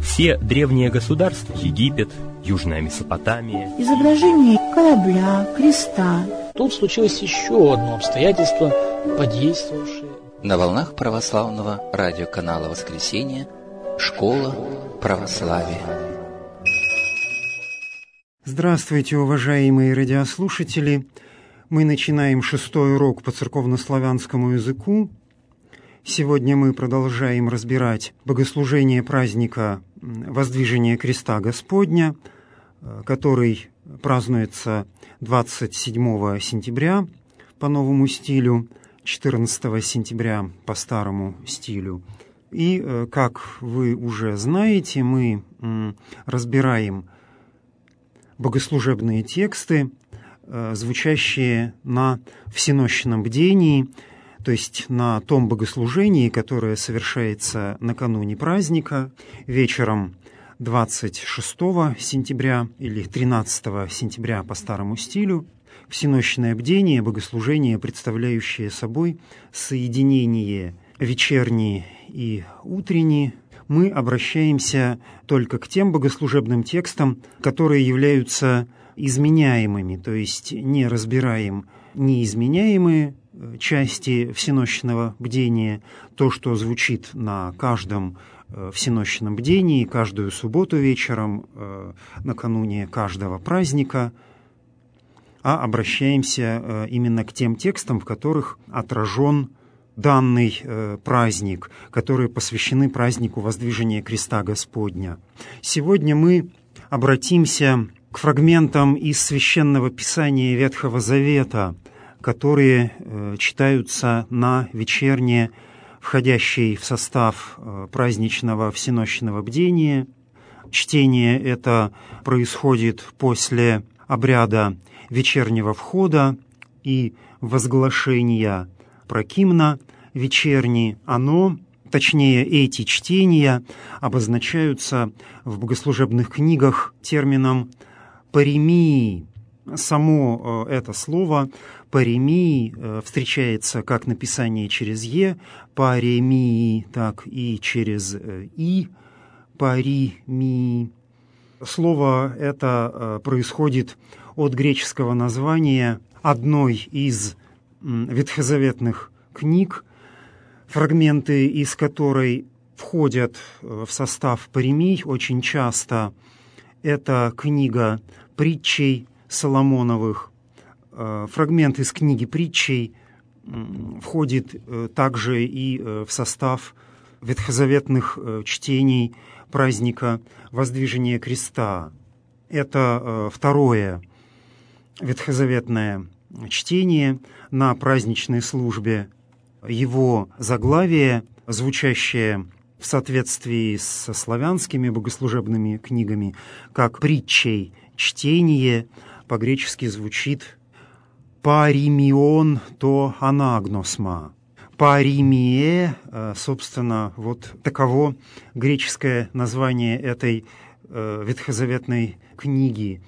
Все древние государства, Египет, Южная Месопотамия, изображение корабля, креста. Тут случилось еще одно обстоятельство, подействовавшее. На волнах православного радиоканала «Воскресенье» «Школа православия». Здравствуйте, уважаемые радиослушатели! Мы начинаем 6-й урок по церковнославянскому языку. Сегодня мы продолжаем разбирать богослужение праздника Воздвижения Креста Господня, который празднуется 27 сентября по новому стилю, 14 сентября по старому стилю. И, как вы уже знаете, мы разбираем богослужебные тексты, звучащие на всенощном бдении, то есть на том богослужении, которое совершается накануне праздника, вечером 26 сентября или 13 сентября по старому стилю. Всенощное бдение – богослужение, представляющее собой соединение вечерней и утренней. Мы обращаемся только к тем богослужебным текстам, которые являются изменяемыми, то есть не разбираем неизменяемые части всенощного бдения, то, что звучит на каждом всенощном бдении, каждую субботу вечером, накануне каждого праздника, а обращаемся именно к тем текстам, в которых отражен данный праздник, которые посвящены празднику Воздвижения Креста Господня. Сегодня мы обратимся к фрагментам из Священного Писания Ветхого Завета, которые читаются на вечерне, входящей в состав праздничного всенощного бдения. Чтение это происходит после обряда вечернего входа и возглашения прокимна вечерний. Точнее, эти чтения обозначаются в богослужебных книгах термином «паремии». Само это слово «паремии» встречается как написание через «е», «паремии», так и через «и», «паремии». Слово это происходит от греческого названия одной из ветхозаветных книг, фрагменты из которой входят в состав паремий очень часто. Это книга притчей Соломоновых. Фрагмент из книги притчей входит также и в состав ветхозаветных чтений праздника Воздвижения Креста. Это второе ветхозаветное чтение на праздничной службе. Его заглавие, звучащее в соответствии со славянскими богослужебными книгами, как притчей чтение, по-гречески звучит «паримион то анагносма». «Паримие», собственно, вот таково греческое название этой ветхозаветной книги,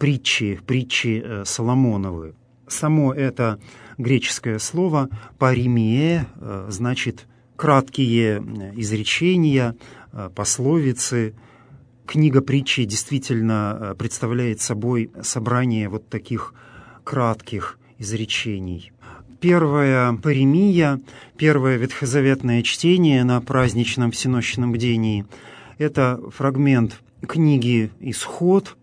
притчи Соломоновы. Само это греческое слово «паримие» значит краткие изречения, пословицы. Книга притчи действительно представляет собой собрание вот таких кратких изречений. Первая паремия, первое ветхозаветное чтение на праздничном всенощном бдении – это фрагмент книги «Исход»,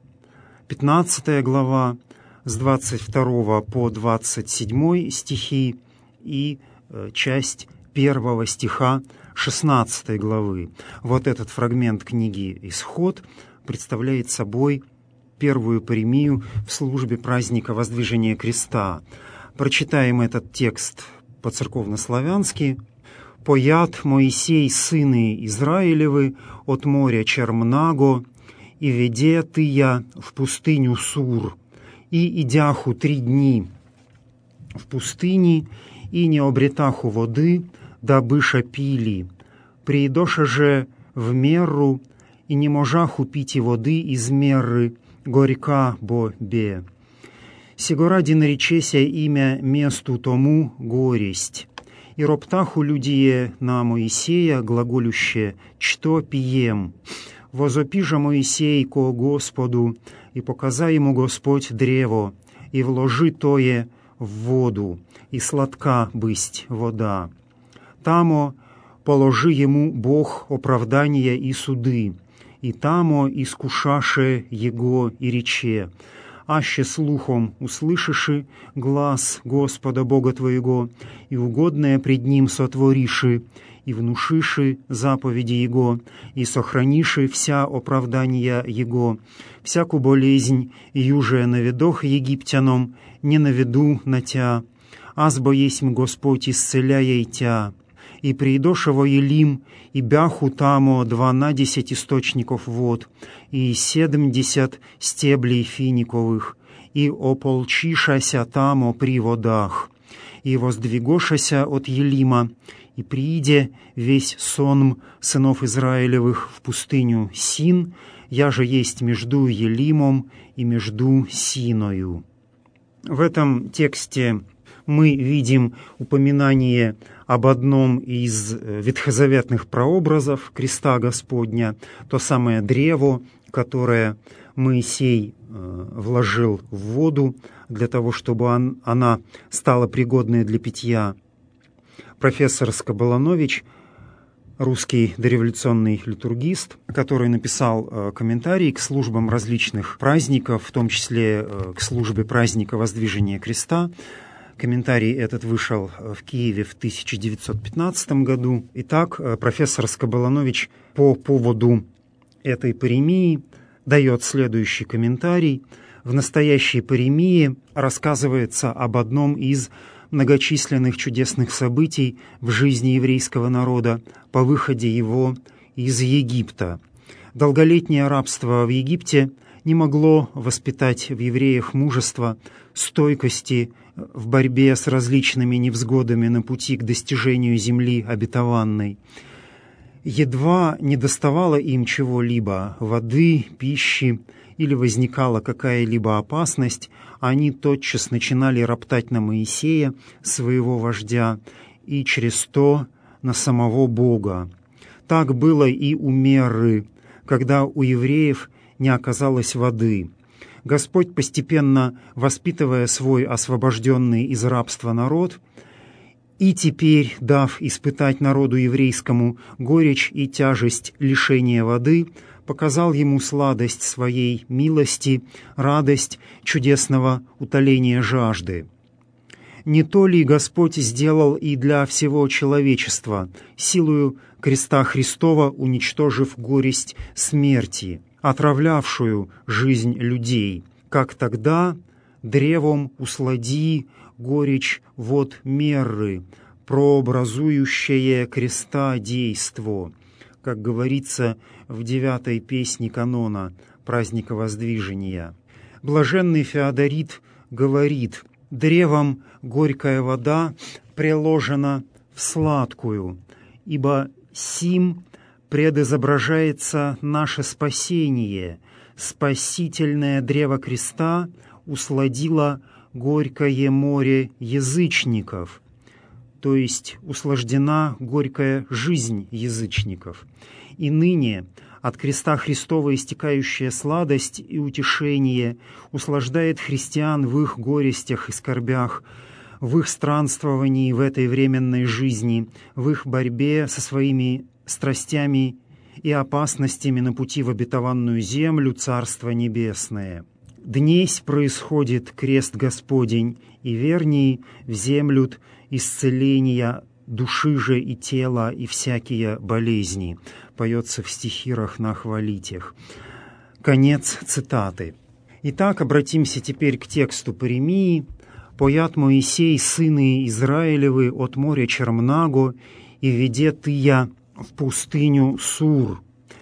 15 глава, с 22 по 27 стихи и часть 1 стиха 16 главы. Вот этот фрагмент книги «Исход» представляет собой первую паремию в службе праздника Воздвижения Креста. Прочитаем этот текст по-церковнославянски. «Поят Моисей сыны Израилевы от моря Чермнаго, и веде тыя в пустыню Сур, и идяху 3 дни в пустыне, и не обретаху воды, дабыша пили. Приидоша же в меру, и не можаху пити воды из меры, горька бо бе. Сего ради наречеся имя месту тому горесть. И роптаху людие на Моисея глаголюще «что пием». Возопижа Моисей ко Господу, и показай ему Господь древо, и вложи тое в воду, и сладка бысть вода. Тамо положи ему Бог оправдания и суды, и тамо искушаше его и рече, аще слухом услышиши глас Господа Бога твоего, и угодное пред Ним сотвориши, и внушиши заповеди Его, и сохраниши вся оправдания Его, всяку болезнь, юже наведох египтянам, не наведу на тя, азбо есмь Господь исцеляя тя, и придоша во Елим, и бяху тамо 12 источников вод, и 70 стеблей финиковых, и ополчишася тамо при водах, и воздвигошася от Елима, и прииде весь сонм сынов Израилевых в пустыню Син, я же есть между Елимом и между Синою». В этом тексте мы видим упоминание об одном из ветхозаветных прообразов креста Господня, то самое древо, которое Моисей вложил в воду для того, чтобы она стала пригодной для питья. Профессор Скоболанович, русский дореволюционный литургист, который написал комментарий к службам различных праздников, в том числе к службе праздника Воздвижения Креста. Комментарий этот вышел в Киеве в 1915 году. Итак, профессор Скоболанович по поводу этой паремии дает следующий комментарий. В настоящей паремии рассказывается об одном из многочисленных чудесных событий в жизни еврейского народа по выходе его из Египта. Долголетнее рабство в Египте не могло воспитать в евреях мужества, стойкости в борьбе с различными невзгодами на пути к достижению земли обетованной. Едва не доставало им чего-либо, воды, пищи, или возникала какая-либо опасность, они тотчас начинали роптать на Моисея, своего вождя, и через то на самого Бога. Так было и у Меры, когда у евреев не оказалось воды. Господь, постепенно воспитывая свой освобожденный из рабства народ, и теперь, дав испытать народу еврейскому горечь и тяжесть лишения воды, показал ему сладость своей милости, радость чудесного утоления жажды. Не то ли Господь сделал и для всего человечества, силою креста Христова уничтожив горесть смерти, отравлявшую жизнь людей, как тогда древом услади горечь вод Мерры, прообразующее креста действо, как говорится в 9-й песне канона праздника Воздвижения. Блаженный Феодорит говорит: «Древом горькая вода приложена в сладкую, ибо сим предизображается наше спасение. Спасительное древо креста усладило горькое море язычников», то есть услаждена горькая жизнь язычников. И ныне от креста Христова истекающая сладость и утешение услаждает христиан в их горестях и скорбях, в их странствовании в этой временной жизни, в их борьбе со своими страстями и опасностями на пути в обетованную землю, Царство Небесное. Днесь происходит крест Господень, и верней вземлют исцеления души же и тела, и всякие болезни», поется в стихирах на хвалитях. Конец цитаты. Итак, обратимся теперь к тексту паремии. «Поят Моисей, сыны Израилевы, от моря Чермнаго, и веде тыя в пустыню Сур».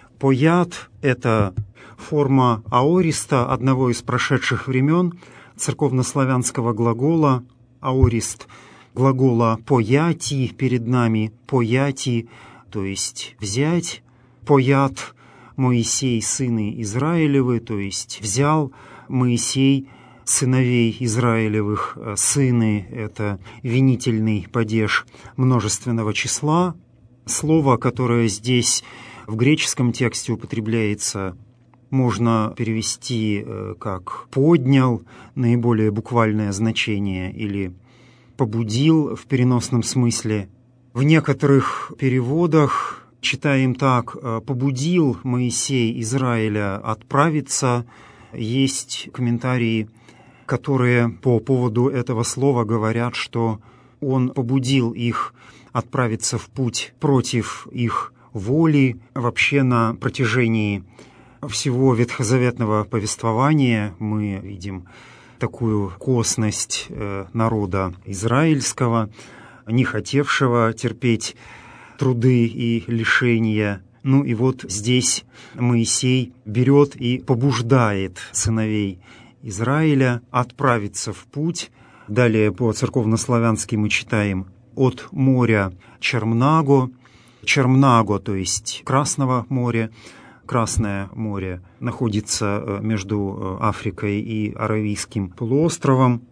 «Поят» — это форма аориста, одного из прошедших времен, церковнославянского глагола «аорист», глагола «пояти» перед нами, «пояти», то есть «взять», «поят Моисей, сыны Израилевы», то есть «взял Моисей сыновей Израилевых». Сыны — это винительный падеж множественного числа. Слово, которое здесь В греческом тексте употребляется, можно перевести как «поднял», наиболее буквальное значение, или «побудил» в переносном смысле. В некоторых переводах читаем так: «побудил Моисей Израиля отправиться». Есть комментарии, которые по поводу этого слова говорят, что он побудил их отправиться в путь против их воли. Вообще на протяжении всего ветхозаветного повествования мы видим такую косность народа израильского, не хотевшего терпеть труды и лишения. Ну и вот здесь Моисей берет и побуждает сыновей Израиля отправиться в путь. Далее по-церковнославянски мы читаем: от моря Чермнаго. Чермнаго, то есть Красного моря. Красное море находится между Африкой и Аравийским полуостровом.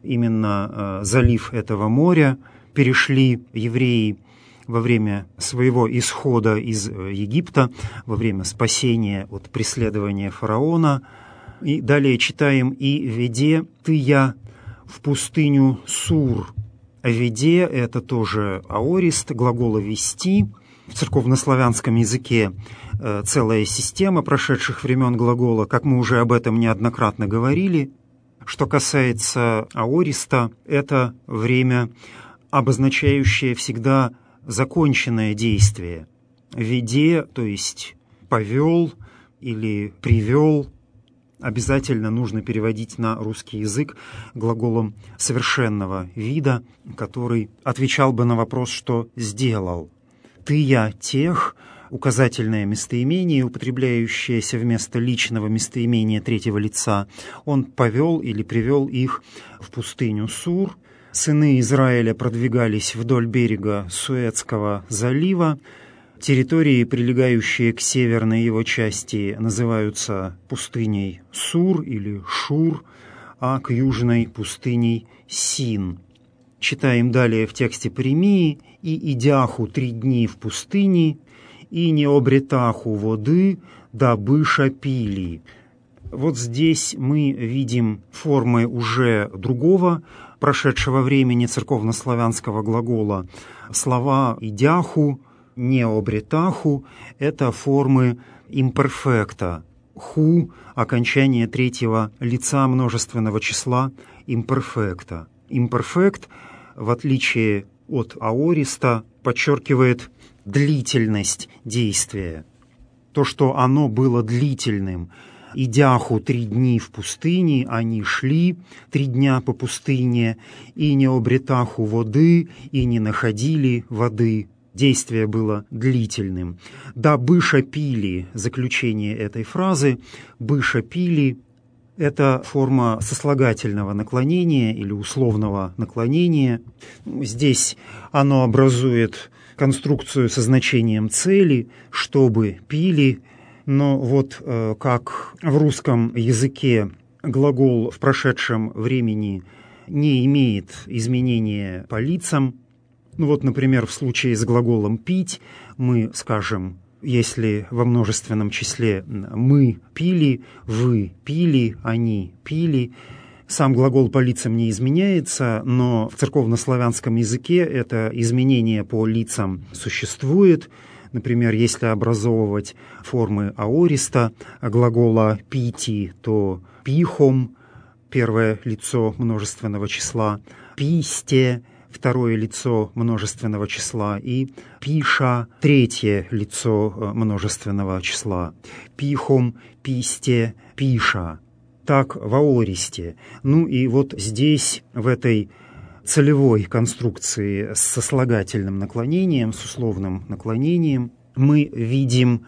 Именно залив этого моря перешли евреи во время своего исхода из Египта, во время спасения от преследования фараона. И далее читаем: «И веде тыя в пустыню Сур». «Веде» — это тоже аорист глагола «вести». В церковнославянском языке целая система прошедших времен глагола, как мы уже об этом неоднократно говорили. Что касается аориста, это время, обозначающее всегда законченное действие. «Веде», то есть «повел» или «привел», обязательно нужно переводить на русский язык глаголом совершенного вида, который отвечал бы на вопрос, что «сделал». «Тыя тех» — указательное местоимение, употребляющееся вместо личного местоимения третьего лица. Он повел или привел их в пустыню Сур. Сыны Израиля продвигались вдоль берега Суэцкого залива. Территории, прилегающие к северной его части, называются пустыней Сур или Шур, а к южной — пустыней Син. Читаем далее в тексте Паремии: «И идяху 3 дни в пустыне, и не обретаху воды, дабы шапили». Вот здесь мы видим формы уже другого, прошедшего времени церковнославянского глагола. Слова «идяху», «не обретаху» — это формы имперфекта. «Ху» — окончание третьего лица множественного числа имперфекта. Имперфект, в отличие от аориста, подчеркивает длительность действия. То, что оно было длительным. «Идяху 3 дни в пустыне», они шли 3 дня по пустыне, «и не обретаху воды», и не находили воды. Действие было длительным. «Да быша пили», заключение этой фразы, «быша пили» — это форма сослагательного наклонения или условного наклонения. Здесь оно образует конструкцию со значением цели, чтобы пили. Но вот как в русском языке глагол в прошедшем времени не имеет изменения по лицам. Ну вот, например, в случае с глаголом «пить» мы скажем, если во множественном числе «мы пили», «вы пили», «они пили». Сам глагол по лицам не изменяется, но в церковнославянском языке это изменение по лицам существует. Например, если образовывать формы аориста глагола «пити», то «пихом» — первое лицо множественного числа, «писте» — второе лицо множественного числа, и «пиша» — третье лицо множественного числа. «Пихом», «писте», «пиша». Так в аористе. Ну и вот здесь, в этой целевой конструкции с сослагательным наклонением, с условным наклонением, мы видим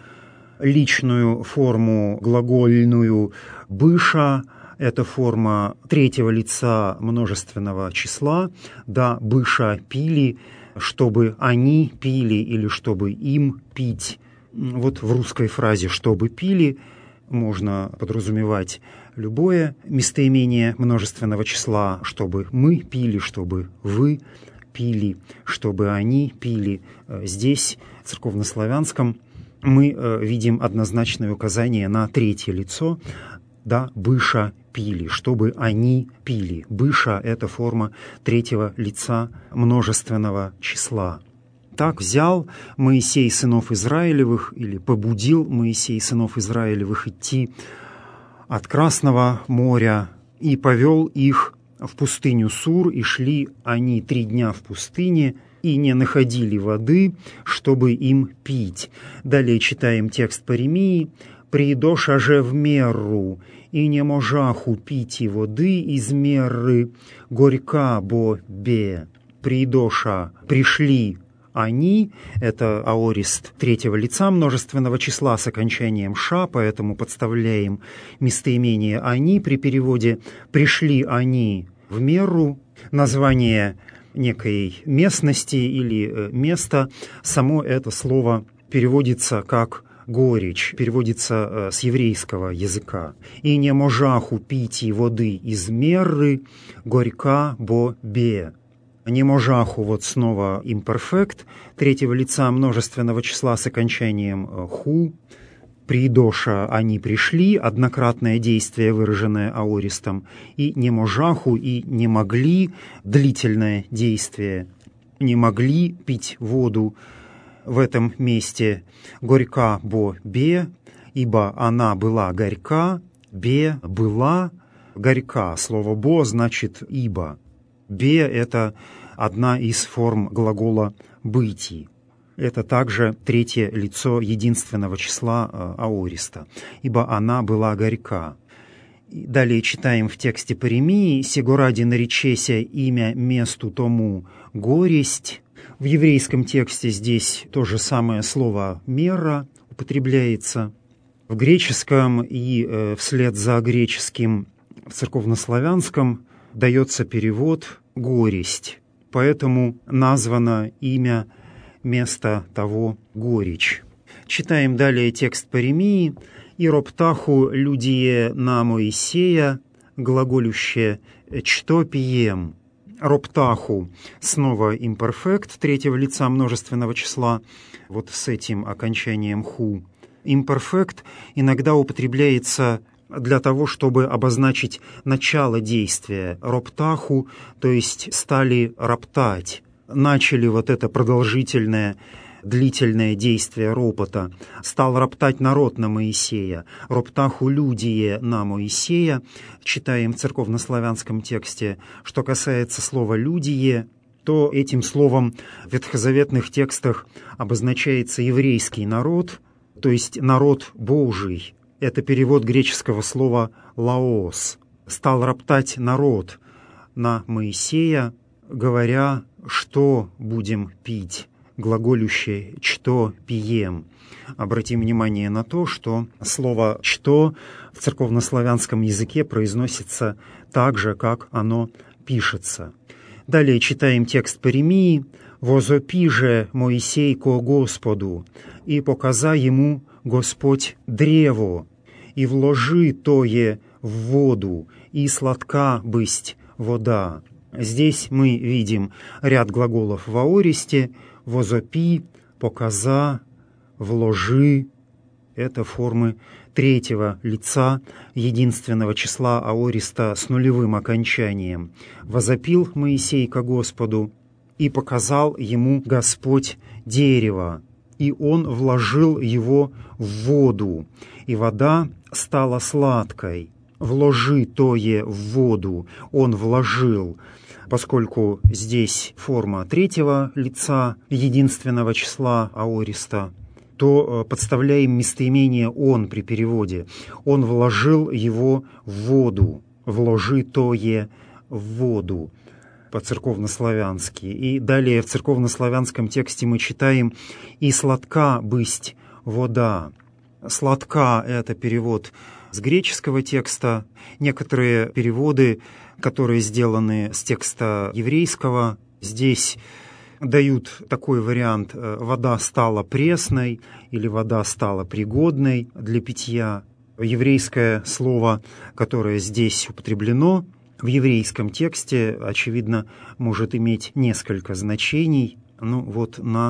личную форму глагольную «быша». Это форма третьего лица множественного числа. «Да быша пили», чтобы они пили или чтобы им пить. Вот в русской фразе «чтобы пили» можно подразумевать любое местоимение множественного числа, чтобы мы пили, чтобы вы пили, чтобы они пили. Здесь, в церковнославянском, мы видим однозначное указание на третье лицо, да, «быша пили», чтобы они пили. «Быша» — это форма третьего лица множественного числа. Так взял Моисей сынов Израилевых, или побудил Моисей сынов Израилевых идти от Красного моря и повел их в пустыню Сур, и шли они 3 дня в пустыне, и не находили воды, чтобы им пить. Далее читаем текст Паремии. «Придоша же в меру, и не можаху пить воды из меры, горька бо бе». Придоша пришли они, это аорист третьего лица множественного числа с окончанием «ша», поэтому подставляем местоимение «они» при переводе «пришли они в меру», название некой местности или места. Само это слово переводится как «горечь», переводится с еврейского языка. «И не можаху пить воды из меры, горька бо бе». Не можаху, вот снова имперфект третьего лица множественного числа с окончанием «ху». Придоша они пришли, однократное действие, выраженное аористом, и не можаху, и не могли, длительное действие, не могли пить воду в этом месте. Горька бо бе, ибо она была горька, бе была горька. Слово бо значит ибо. Бе — это одна из форм глагола «бытий». Это также третье лицо единственного числа аориста, ибо она была горька. Далее читаем в тексте Паремии: «Сего ради наречеся имя месту тому горесть». В еврейском тексте здесь то же самое слово «мера» употребляется. В греческом и вслед за греческим в церковнославянском дается перевод «горесть», поэтому названо имя место того горечь. Читаем далее текст Паремии. «И роптаху людие на Моисея, глаголюще «что пием». Роптаху снова имперфект третьего лица множественного числа, вот с этим окончанием «ху». Имперфект иногда употребляется для того, чтобы обозначить начало действия. Роптаху, то есть стали роптать. Начали вот это продолжительное, длительное действие ропота. Стал роптать народ на Моисея. Роптаху людие на Моисея. Читаем в церковнославянском тексте. Что касается слова «людие», то этим словом в ветхозаветных текстах обозначается еврейский народ, то есть народ Божий. Это перевод греческого слова «лаос». Стал роптать народ на Моисея, говоря: «Что будем пить?» Глаголющее «что пием». Обратим внимание на то, что слово «что» в церковнославянском языке произносится так же, как оно пишется. Далее читаем текст Паремии. «Возопи же Моисей ко Господу, и показа ему Господь древо, и вложи тое в воду, и сладка бысть вода». Здесь мы видим ряд глаголов в аористе. «Возопи», «показа», «вложи» — это формы третьего лица единственного числа аориста с нулевым окончанием. «Возопил Моисей ко Господу, и показал ему Господь дерево, и он вложил его в воду, и вода стала сладкой. Вложи тое в воду, он вложил». Поскольку здесь форма третьего лица единственного числа аориста, то подставляем местоимение «он» при переводе. Он вложил его в воду. «Вложи тое в воду» по-церковнославянски. И далее в церковнославянском тексте мы читаем «и сладка бысть вода». «Сладка» — это перевод с греческого текста. Некоторые переводы, которые сделаны с текста еврейского, здесь дают такой вариант: «вода стала пресной» или «вода стала пригодной для питья». Еврейское слово, которое здесь употреблено в еврейском тексте, очевидно, может иметь несколько значений. Ну вот на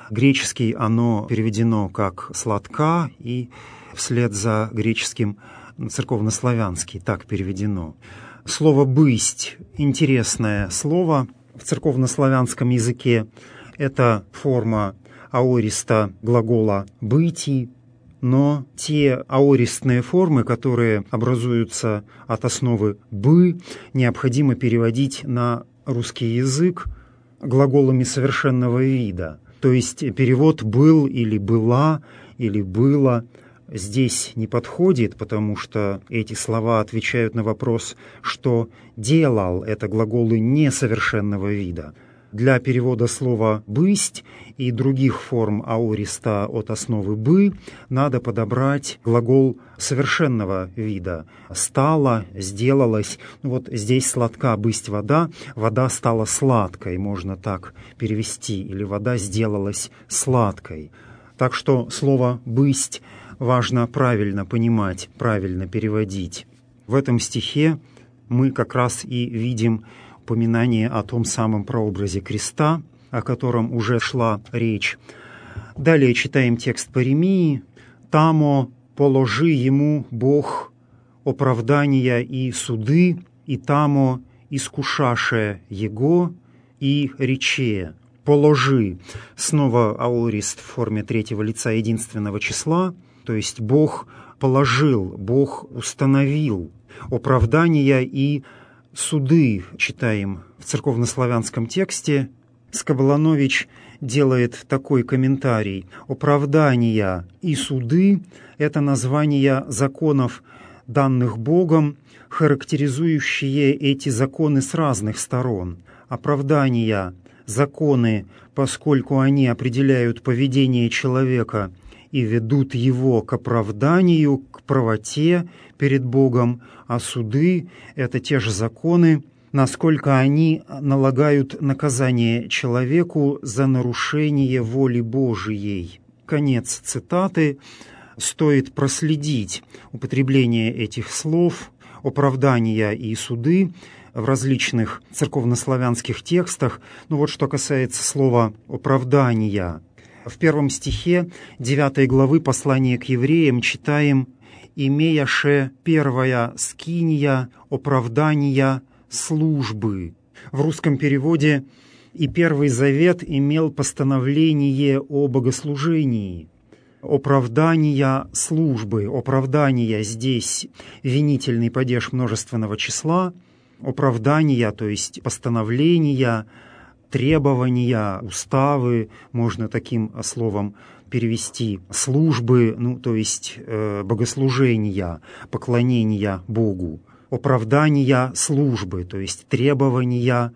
Греческий оно переведено как «сладка», и вслед за греческим церковнославянский так переведено. Слово «бысть» — интересное слово в церковнославянском языке. Это форма аориста глагола «быти», но те аористные формы, которые образуются от основы «бы», необходимо переводить на русский язык глаголами совершенного вида. То есть перевод «был» или «была» или «было» здесь не подходит, потому что эти слова отвечают на вопрос, что делал. Это глаголы несовершенного вида. Для перевода слова «бысть» и других форм аориста от основы «бы» надо подобрать глагол совершенного вида. «Стало», «сделалось». Вот здесь «сладка бысть вода», «вода стала сладкой», можно так перевести, или «вода сделалась сладкой». Так что слово «бысть» важно правильно понимать, правильно переводить. В этом стихе мы как раз и видим упоминание о том самом прообразе креста, о котором уже шла речь. Далее читаем текст Паремии. «Тамо положи ему Бог оправдания и суды, и тамо искушаше его, и рече». «Положи» — снова аорист в форме третьего лица единственного числа, то есть Бог положил, Бог установил оправдания и суды, читаем в церковнославянском тексте. Скоболанович делает такой комментарий. Оправдания и суды — это названия законов, данных Богом, характеризующие эти законы с разных сторон. Оправдания — законы, поскольку они определяют поведение человека и ведут его к оправданию, к правоте перед Богом, а суды — это те же законы, насколько они налагают наказание человеку за нарушение воли Божией. Конец цитаты. Стоит проследить употребление этих слов, оправдания и суды, в различных церковнославянских текстах. Ну вот что касается слова «оправдания». В первом стихе 9 главы послания к евреям читаем «имеяше первая скиния оправдания службы». В русском переводе «и Первый Завет имел постановление о богослужении». Оправдания службы. Оправдания здесь винительный падеж множественного числа. Оправдания, то есть постановления, требования, уставы, можно таким словом перевести, службы, ну, то есть богослужения, поклонения Богу. Оправдания службы, то есть требования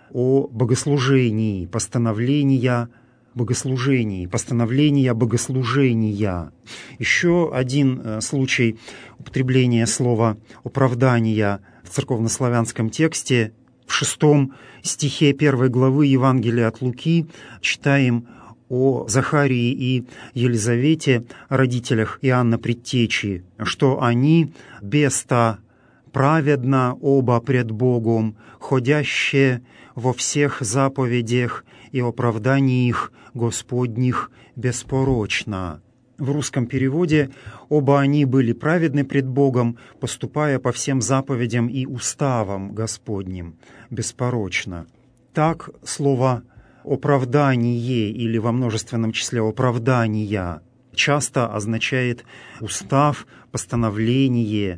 о богослужении, постановления богослужений, постановления богослужения. Еще один случай употребления слова «оправдания» в церковнославянском тексте. В 6 стихе 1 главы Евангелия от Луки читаем о Захарии и Елизавете, родителях Иоанна Предтечи, что они беста праведно оба пред Богом, ходящие во всех заповедях и оправдании их Господних беспорочно. В русском переводе «оба они были праведны пред Богом, поступая по всем заповедям и уставам Господним беспорочно». Так слово «оправдание» или во множественном числе «оправдания» часто означает устав, постановление.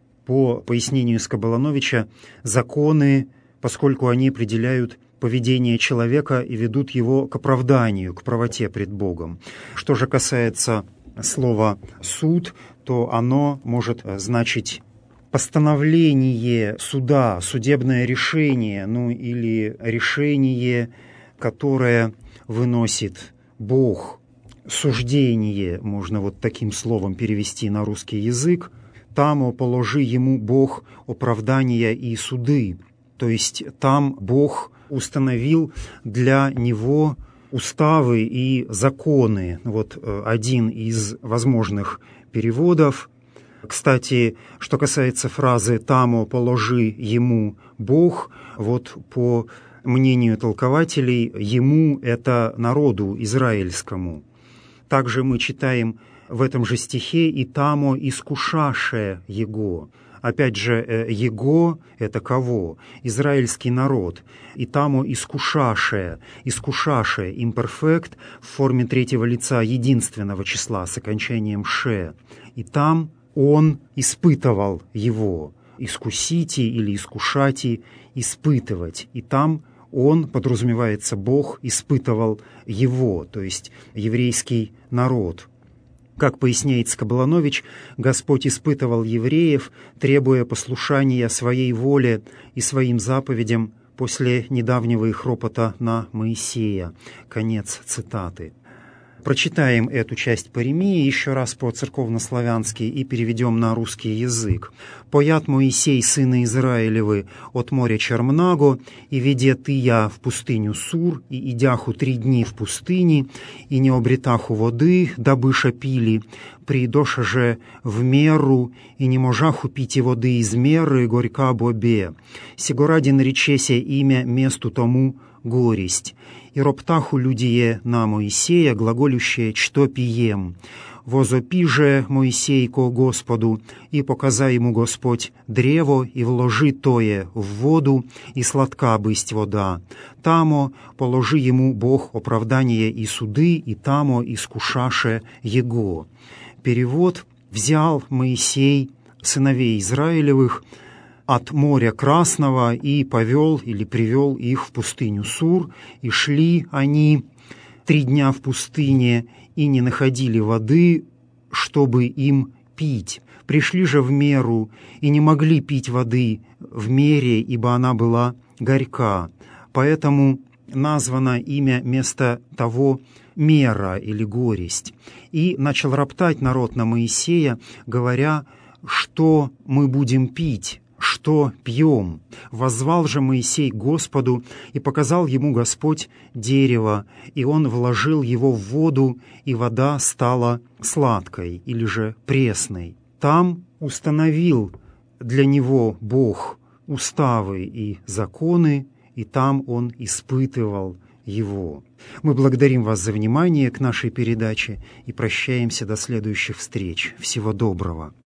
По пояснению Скоболановича, законы, поскольку они определяют поведение человека и ведут его к оправданию, к правоте пред Богом. Что же касается слова «суд», то оно может значить постановление суда, судебное решение, ну или решение, которое выносит Бог. Суждение можно вот таким словом перевести на русский язык. «Тамо положи ему Бог оправдания и суды». То есть там Бог установил для него уставы и законы. Вот один из возможных переводов. Кстати, что касается фразы «тамо положи ему Бог», вот по мнению толкователей, ему — это народу израильскому. Также мы читаем в этом же стихе «и тамо искушаше его». Опять же, его — это кого? Израильский народ. «И тамо искушаше», имперфект в форме третьего лица единственного числа с окончанием «ше». «И там он испытывал его». «Искусите» или «искушати» — испытывать. «И там он», подразумевается, Бог испытывал его, то есть еврейский народ. Как поясняет Скобланович, Господь испытывал евреев, требуя послушания своей воле и своим заповедям после недавнего их ропота на Моисея. Конец цитаты. Прочитаем эту часть Паремии еще раз по-церковнославянски и переведем на русский язык. «Поят Моисей, сыны Израилевы, от моря Чермнаго, и ведет и я в пустыню Сур, и идяху 3 дни в пустыне, и не обретаху воды, дабыша пили, придоша же в меру, и не можаху пить воды из меры, горька бобе. Сего ради наречеся имя месту тому горесть. И роптаху людие на Моисея, глаголющее, что пием. Возопи же Моисей ко Господу, и показай ему Господь древо, и вложи тое в воду, и сладка бысть вода. Тамо положи ему Бог оправдание и суды, и тамо искушаше его». Перевод: «Взял Моисей сыновей Израилевых от моря Красного и повел или привел их в пустыню Сур, и шли они 3 дня в пустыне, и не находили воды, чтобы им пить. Пришли же в меру, и не могли пить воды в мере, ибо она была горька. Поэтому названо имя места того мера или горесть. И начал роптать народ на Моисея, говоря, что мы будем пить, что пьем. Воззвал же Моисей к Господу, и показал ему Господь дерево, и он вложил его в воду, и вода стала сладкой или же пресной. Там установил для него Бог уставы и законы, и там он испытывал его». Мы благодарим вас за внимание к нашей передаче и прощаемся до следующих встреч. Всего доброго.